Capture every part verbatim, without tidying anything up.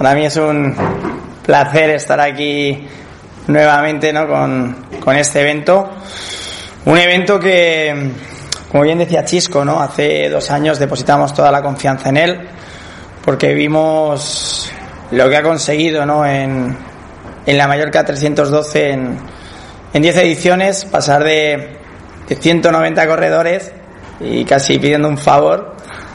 para mí es un placer estar aquí nuevamente, ¿no? con, con este evento. Un evento que, como bien decía Chisco, ¿no? Hace dos años depositamos toda la confianza en él, porque vimos lo que ha conseguido, ¿no? en, en la Mallorca trescientos doce en, en diez ediciones, pasar de, de ciento noventa corredores y casi pidiendo un favor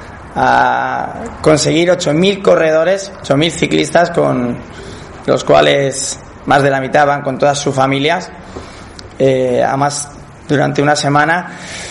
a conseguir ocho mil corredores, ocho mil ciclistas, con los cuales más de la mitad van con todas sus familias, eh, además durante una semana,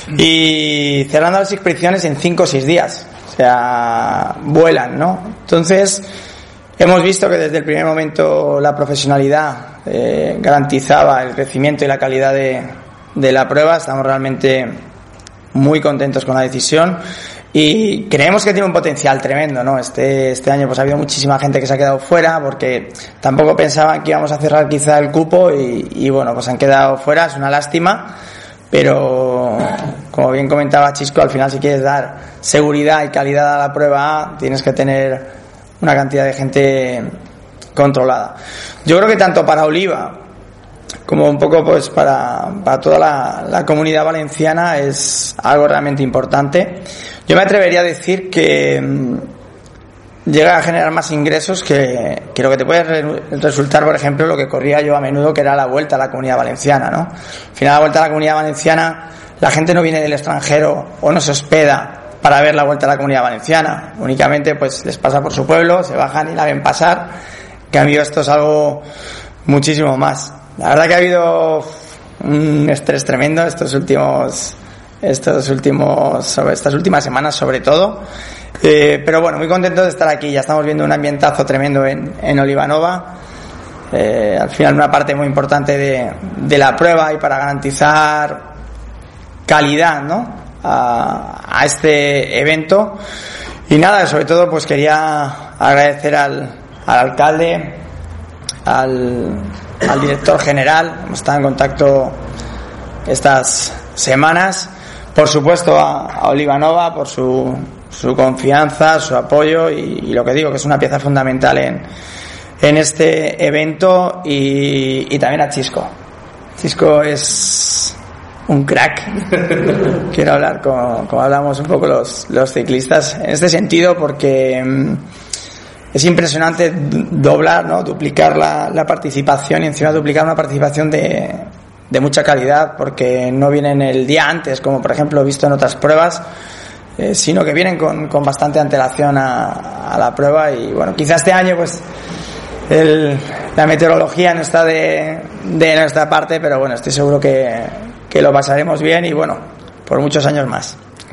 y cerrando las inscripciones en cinco o seis días, o sea, vuelan, ¿no? Entonces hemos visto que desde el primer momento la profesionalidad eh, garantizaba el crecimiento y la calidad de, de la prueba. Estamos realmente muy contentos con la decisión y creemos que tiene un potencial tremendo, ¿no? Este, este año pues ha habido muchísima gente que se ha quedado fuera porque tampoco pensaban que íbamos a cerrar quizá el cupo y, y bueno, pues han quedado fuera. Es una lástima, pero como bien comentaba Chisco, al final si quieres dar seguridad y calidad a la prueba A, tienes que tener una cantidad de gente controlada. Yo creo que tanto para Oliva como un poco pues para, para toda la, la comunidad valenciana es algo realmente importante. Yo me atrevería a decir que mmm, llega a generar más ingresos que, que lo que te puede re- resultar, por ejemplo, lo que corría yo a menudo, que era la Vuelta a la Comunidad Valenciana, ¿no? Al final, la Vuelta a la Comunidad Valenciana, la gente no viene del extranjero o no se hospeda para ver la Vuelta a la Comunidad Valenciana, únicamente pues les pasa por su pueblo, se bajan y la ven pasar. En cambio, esto es algo muchísimo más. La verdad que ha habido un estrés tremendo estos últimos estos últimos sobre estas últimas semanas, sobre todo, eh, pero bueno, muy contento de estar aquí. Ya estamos viendo un ambientazo tremendo en, en Olivanova, eh, al final una parte muy importante de, de la prueba, y para garantizar calidad, ¿no? a, a este evento. Y nada, sobre todo pues quería agradecer al, al alcalde, al, al director general, hemos estado en contacto estas semanas, por supuesto a, a Olivanova por su, su confianza, su apoyo y, y lo que digo, que es una pieza fundamental en, en este evento, y, y también a Chisco. Chisco es un crack. Quiero hablar como, como hablamos un poco los, los ciclistas en este sentido, porque mmm, es impresionante doblar, ¿no? duplicar la, la participación, y encima duplicar una participación de, de mucha calidad, porque no vienen el día antes, como por ejemplo he visto en otras pruebas, eh, sino que vienen con, con bastante antelación a, a la prueba. Y bueno, quizás este año pues el, la meteorología no está de, de nuestra parte, pero bueno, estoy seguro que, que lo pasaremos bien y bueno, por muchos años más.